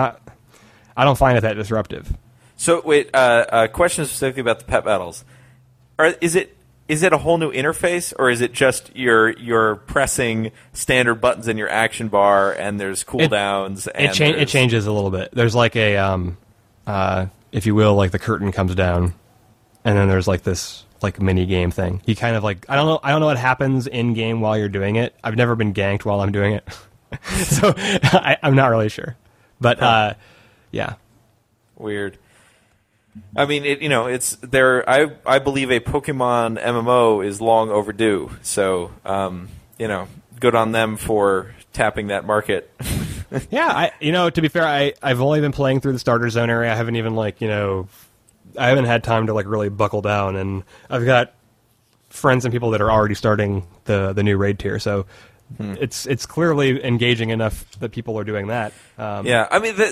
I don't find it that disruptive. So wait, a question specifically about the pet battles. Is it a whole new interface, or is it just you're pressing standard buttons in your action bar and there's cooldowns? It changes a little bit. There's like a, if you will, like the curtain comes down, and then there's like this like mini game thing. You kind of like I don't know what happens in game while you're doing it. I've never been ganked while I'm doing it, so I'm not really sure. But yeah, weird. I mean, it's there. I believe a Pokemon MMO is long overdue. So, good on them for tapping that market. Yeah, to be fair, I've only been playing through the starter zone area. I haven't even I haven't had time to like really buckle down, and I've got friends and people that are already starting the new raid tier. So it's clearly engaging enough that people are doing that. Yeah, I mean,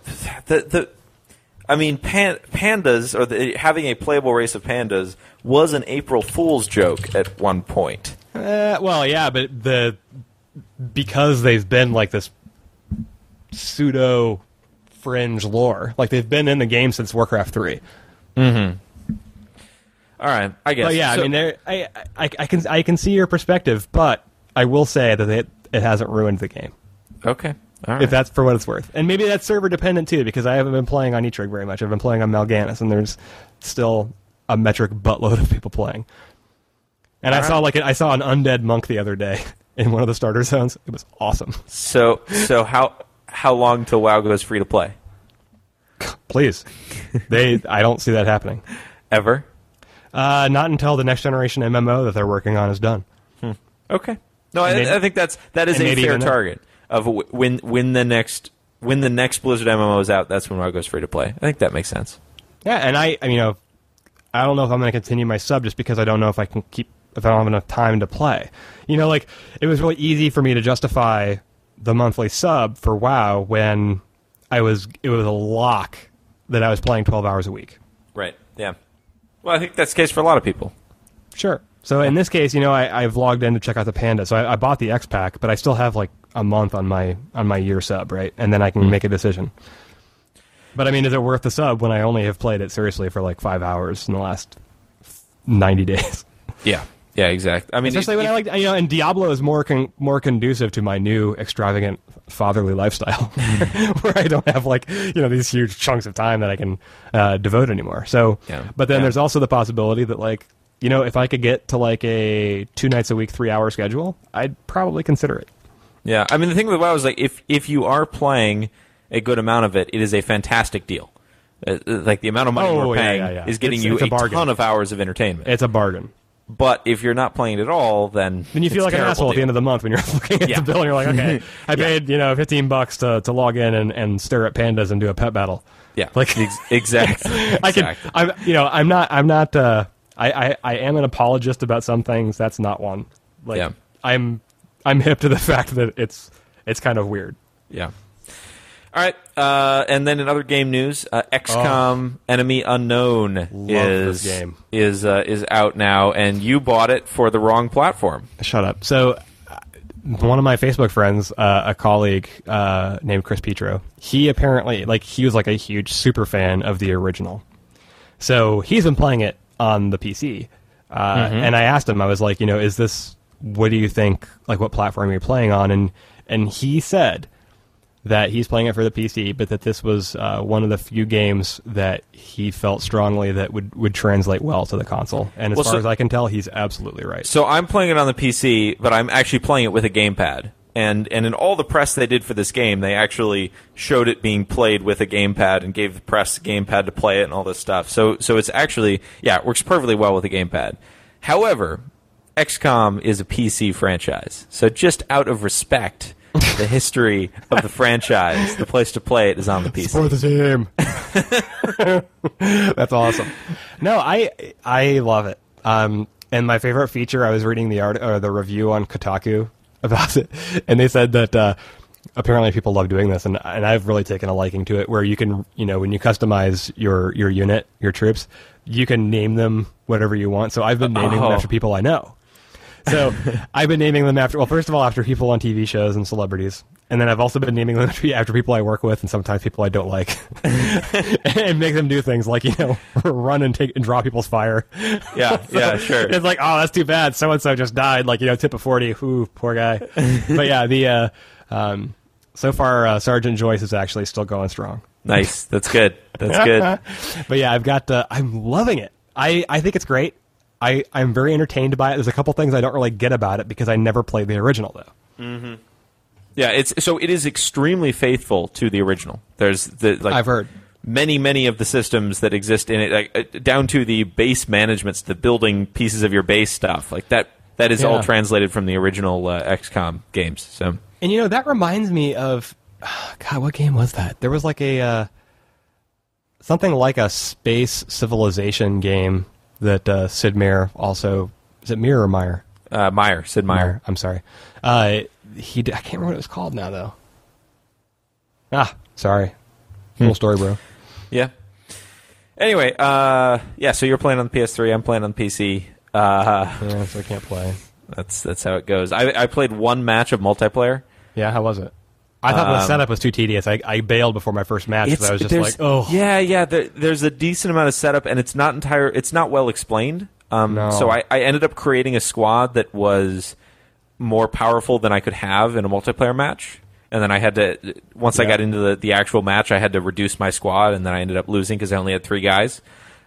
pandas, or having a playable race of pandas, was an April Fool's joke at one point. Well, yeah, but because they've been like this pseudo fringe lore, like they've been in the game since Warcraft 3. Mm-hmm. All right, I guess. But yeah, so, I can see your perspective, but I will say that it hasn't ruined the game. Okay. All right. If that's for what it's worth. And maybe that's server dependent too, because I haven't been playing on Etric very much. I've been playing on Mal'Ganis, and there's still a metric buttload of people playing. And I saw an undead monk the other day in one of the starter zones. It was awesome. So how long till WoW goes free to play? Please. I don't see that happening. Ever? Not until the next generation MMO that they're working on is done. Okay. No, I think that is a fair target of when the next Blizzard MMO is out. That's when WoW goes free to play. I think that makes sense. Yeah, and I don't know if I'm going to continue my sub just because I don't know if I don't have enough time to play. It was really easy for me to justify the monthly sub for WoW when it was a lock that I was playing 12 hours a week. Right. Yeah. Well, I think that's the case for a lot of people. Sure. So in this case, I've logged in to check out the Panda. So I bought the X Pack, but I still have like a month on my year sub, right? And then I can make a decision. But I mean, is it worth the sub when I only have played it seriously for like 5 hours in the last 90 days? Yeah. Yeah, exactly. I mean, especially when I like, and Diablo is more conducive to my new extravagant fatherly lifestyle, where I don't have like these huge chunks of time that I can devote anymore. So, but then there's also the possibility that like if I could get to like a 2 nights a week 3 hour schedule, I'd probably consider it. Yeah, I mean the thing with WoW is like if you are playing a good amount of it, it is a fantastic deal. Like the amount of money we're paying is getting you a ton of hours of entertainment. It's a bargain. But if you're not playing it at all, then you feel like an asshole at the end of the month when you're looking at the bill and you're like, okay, I paid $15 to log in and stare at pandas and do a pet battle. Yeah, like exactly. I'm not. I am an apologist about some things. That's not one. Like I'm hip to the fact that it's kind of weird. Yeah. All right, and then in other game news, XCOM Enemy Unknown is out now, and you bought it for the wrong platform. Shut up. So, one of my Facebook friends, a colleague named Chris Petro, he apparently he was like a huge super fan of the original, so he's been playing it on the PC, and I asked him, I was like, is this? What do you think? Like, what platform you're playing on? And he said that he's playing it for the PC, but that this was one of the few games that he felt strongly that would translate well to the console. And as far as I can tell, he's absolutely right. So I'm playing it on the PC, but I'm actually playing it with a gamepad. And in all the press they did for this game, they actually showed it being played with a gamepad and gave the press a gamepad to play it and all this stuff. So it's actually, it works perfectly well with a gamepad. However, XCOM is a PC franchise. So just out of respect the history of the franchise, the place to play it is on the PC. For the team. That's awesome. No, I love it. And my favorite feature, I was reading the review on Kotaku about it, and they said that apparently people love doing this, and I've really taken a liking to it, where you can, when you customize your unit, your troops, you can name them whatever you want. So I've been naming them after people I know. So I've been naming them after people on TV shows and celebrities. And then I've also been naming them after people I work with and sometimes people I don't like. And make them do things like, run and draw people's fire. Yeah, sure. It's like, oh, that's too bad. So-and-so just died. Like, tip of 40. Ooh, poor guy. But yeah, so far, Sergeant Joyce is actually still going strong. Nice. That's good. That's good. But yeah, I'm loving it. I think it's great. I'm very entertained by it. There's a couple things I don't really get about it because I never played the original, though. Mm-hmm. Yeah, it is extremely faithful to the original. There's I've heard many of the systems that exist in it, down to the base managements, the building pieces of your base stuff, like that is all translated from the original XCOM games. So, and that reminds me of God, what game was that? There was like a something like a space civilization game that Sid Meier also... Is it Meier or Meyer? Sid Meier. I'm sorry. I can't remember what it was called now, though. Sorry. Cool story, bro. Yeah. Anyway, so you're playing on the PS3, I'm playing on the PC. So I can't play. That's how it goes. I played one match of multiplayer. Yeah, how was it? I thought the setup was too tedious. I bailed before my first match because I was just like, oh. Yeah. There's a decent amount of setup, and it's not well explained. No. So I ended up creating a squad that was more powerful than I could have in a multiplayer match. And then I had to, once I got into the actual match, I had to reduce my squad, and then I ended up losing because I only had 3 guys.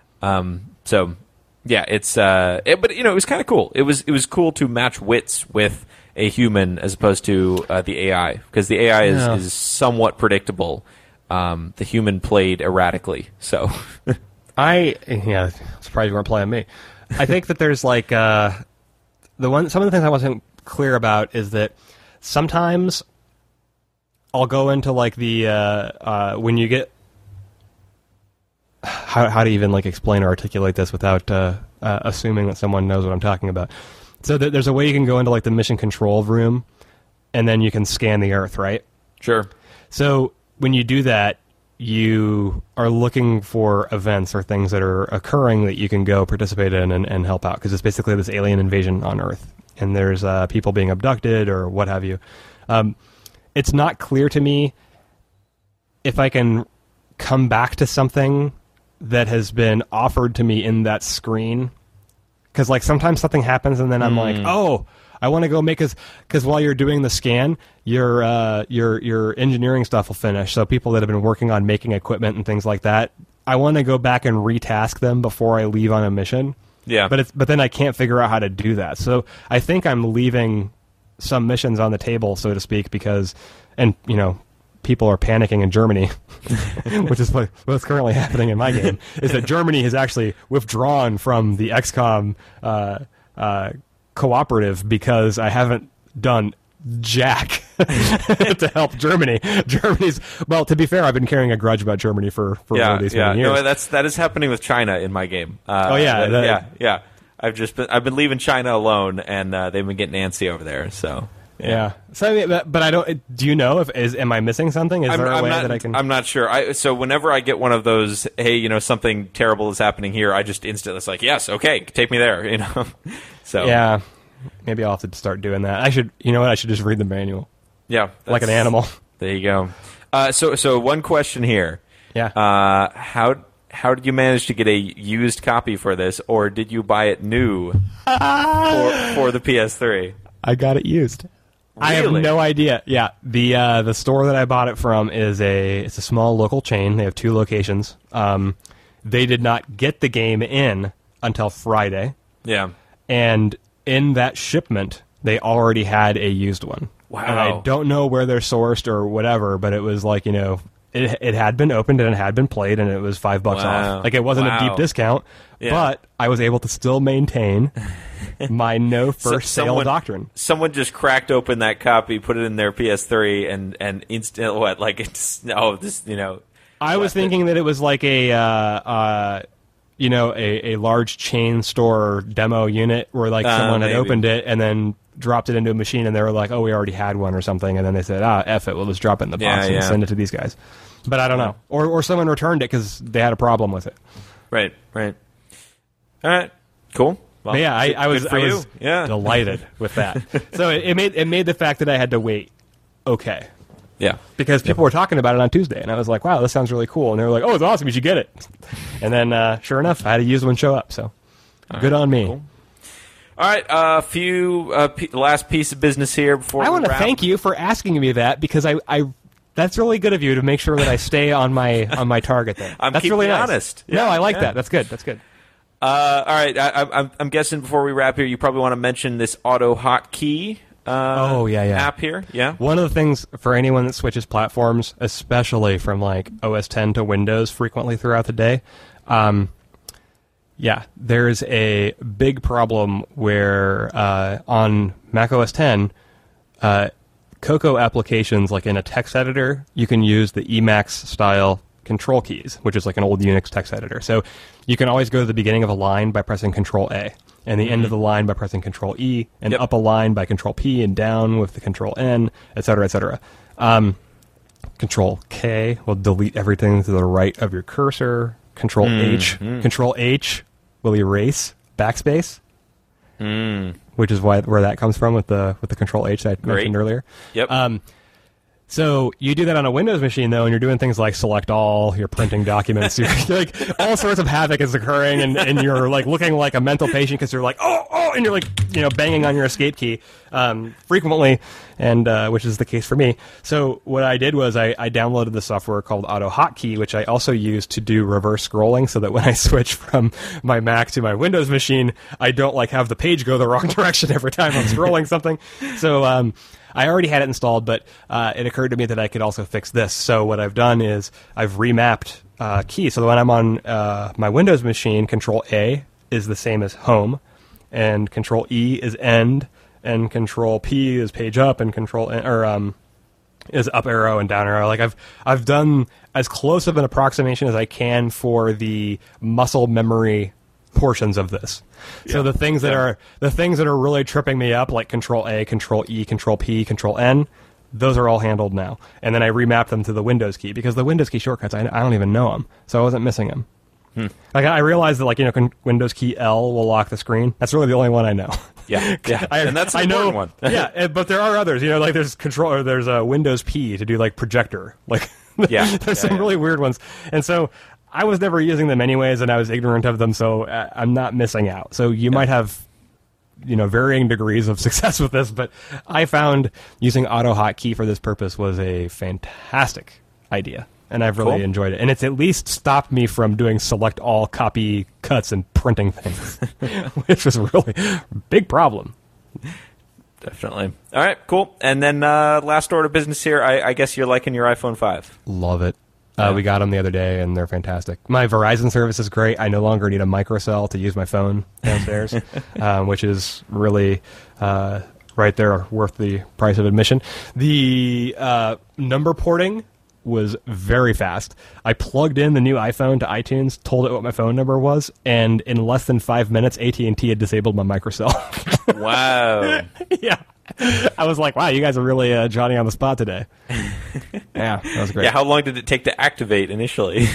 So, yeah, but it was kind of cool. It was cool to match wits with a human as opposed to the AI, because the AI is somewhat predictable. The human played erratically, so surprised you weren't playing me. I think that there's like some of the things I wasn't clear about is that sometimes I'll go into like the when you get how to even like explain or articulate this without assuming that someone knows what I'm talking about. So there's a way you can go into like the mission control room, and then you can scan the Earth, right? Sure. So when you do that, you are looking for events or things that are occurring that you can go participate in and help out, because it's basically this alien invasion on Earth, and there's people being abducted or what have you. It's not clear to me if I can come back to something that has been offered to me in that screen, because like sometimes something happens and then I'm like, oh, I want to go make because while you're doing the scan, your engineering stuff will finish. So people that have been working on making equipment and things like that, I want to go back and retask them before I leave on a mission. Yeah, but then I can't figure out how to do that. So I think I'm leaving some missions on the table, so to speak, because people are panicking in Germany, which is what's currently happening in my game, is that Germany has actually withdrawn from the XCOM cooperative because I haven't done jack to help Germany. Well, to be fair, I've been carrying a grudge about Germany for these many years. No, that is happening with China in my game. Yeah. I've been leaving China alone, and they've been getting antsy over there. So. Yeah. So, but I don't. Do you know am I missing something? Is there a way that I can? I'm not sure. So whenever I get one of those, hey, something terrible is happening here, I just instantly, it's like, yes, okay, take me there. So yeah, maybe I'll have to start doing that. I should. You know what? I should just read the manual. Yeah, like an animal. There you go. So one question here. Yeah. How did you manage to get a used copy for this, or did you buy it new for the PS3? I got it used. Really? I have no idea. Yeah, the store that I bought it from it's a small local chain. They have 2 locations. They did not get the game in until Friday. Yeah, and in that shipment, they already had a used one. Wow! And I don't know where they're sourced or whatever, but it was like it had been opened and it had been played, and it was $5 off. Like it wasn't a deep discount, but I was able to still maintain my no first sale doctrine. Someone just cracked open that copy, put it in their PS3, and instant what? Like it's I was thinking that it was like a large chain store demo unit where like someone had opened it and then dropped it into a machine, and they were like, oh, we already had one or something, and then they said, F it, we'll just drop it in the box and send it to these guys. But I don't know. Or someone returned it because they had a problem with it. Right. All right. Cool. Well, yeah, I was yeah. delighted with that. So it made the fact that I had to wait okay. Yeah. Because people were talking about it on Tuesday, and I was like, wow, this sounds really cool. And they were like, oh, it's awesome, you should get it. And then, sure enough, I had a used one show up, so good on me. Cool. All right, last piece of business here before I want to thank you for asking me that, because I that's really good of you to make sure that I stay on my target there. That's really nice. Honest. Yeah, no, I like that. That's good. All right, I'm guessing before we wrap here, you probably want to mention this auto hotkey app here. Yeah. One of the things for anyone that switches platforms, especially from like OS 10 to Windows frequently throughout the day, there's a big problem where on Mac OS 10, Cocoa applications, like in a text editor, you can use the Emacs style control keys, which is like an old Unix text editor. So you can always go to the beginning of a line by pressing Control A, and the end of the line by pressing Control E, and up a line by Control P, and down with the Control N, etc., etc. Control K will delete everything to the right of your cursor. Control H will erase backspace, which is where that comes from with the Control H that I mentioned earlier. Yep. So you do that on a Windows machine, though, and you're doing things like select all, you're printing documents, you're like all sorts of havoc is occurring, and you're like looking like a mental patient because you're like, oh, and you're like, banging on your escape key frequently, and which is the case for me. So what I did was I downloaded the software called Auto Hotkey, which I also use to do reverse scrolling, so that when I switch from my Mac to my Windows machine, I don't like have the page go the wrong direction every time I'm scrolling something. So I already had it installed, but it occurred to me that I could also fix this. So what I've done is I've remapped keys. So when I'm on my Windows machine, Control A is the same as home, and Control E is end, and Control P is page up, and Control is up arrow and down arrow. Like I've done as close of an approximation as I can for the muscle memory portions of this. So the things that are really tripping me up, like Control A, Control E, Control P, Control N, those are all handled now. And then I remapped them to the Windows key, because the Windows key shortcuts, I don't even know them, so I wasn't missing them. Like, I realized that, like, Windows key L will lock the screen. That's really the only one I know. Yeah, and that's an important one. Yeah, but there are others. Like, there's there's a Windows P to do, like, projector. Like, there's some really weird ones. And so I was never using them anyways, and I was ignorant of them, so I'm not missing out. So you might have, varying degrees of success with this, but I found using AutoHotkey for this purpose was a fantastic idea. And I've really enjoyed it. And it's at least stopped me from doing select all copy cuts and printing things, which was really a big problem. Definitely. All right, cool. And then last order of business here, I guess you're liking your iPhone 5. Love it. We got them the other day, and they're fantastic. My Verizon service is great. I no longer need a microcell to use my phone downstairs, which is really right there worth the price of admission. The number porting was very fast. I plugged in the new iPhone to iTunes, told it what my phone number was, and in less than 5 minutes, AT&T had disabled my microcell. Wow. Yeah. I was like, wow, you guys are really Johnny on the spot today. Yeah, that was great. Yeah, how long did it take to activate initially?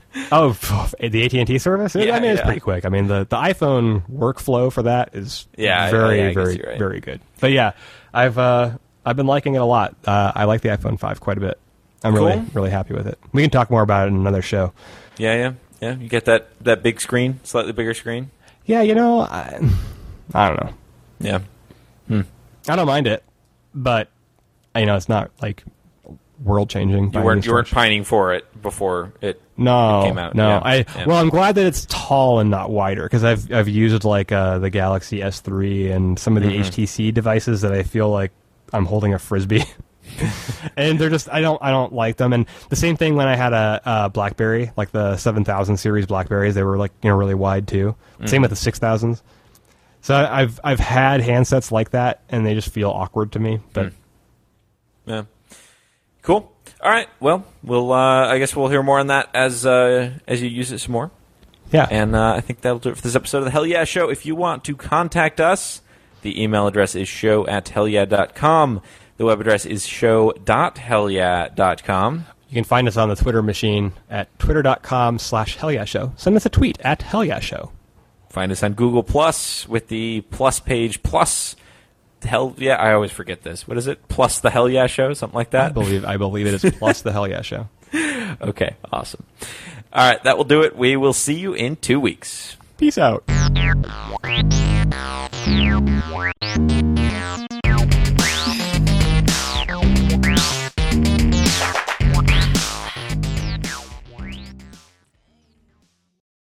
The AT&T service? It's pretty quick. I mean, the iPhone workflow for that is very good. But yeah, I've been liking it a lot. I like the iPhone 5 quite a bit. I'm really happy with it. We can talk more about it in another show. Yeah. You get that big screen, slightly bigger screen? Yeah, I don't know. Yeah. I don't mind it, but it's not like world changing. You weren't pining for it before it came out. No. Well, I'm glad that it's tall and not wider, because I've used like the Galaxy S3 and some of the HTC devices that I feel like I'm holding a frisbee. And they're just I don't like them. And the same thing when I had a BlackBerry, like the 7000 series Blackberries, they were like really wide too. Same with the 6000s. So I've had handsets like that, and they just feel awkward to me. But yeah, cool. All right. Well, I guess we'll hear more on that as you use it some more. Yeah. And I think that'll do it for this episode of the Hell Yeah Show. If you want to contact us, the email address is show@hellyeah.com. The web address is show.hellyeah.com. You can find us on the Twitter machine at twitter.com/hellyeahshow. Send us a tweet at hellyeahshow. Find us on Google Plus with the plus page plus Hell Yeah. I always forget this. What is it? Plus the Hell Yeah Show, something like that. I believe it is plus the Hell Yeah Show. Okay, awesome. All right, that will do it. We will see you in 2 weeks. Peace out.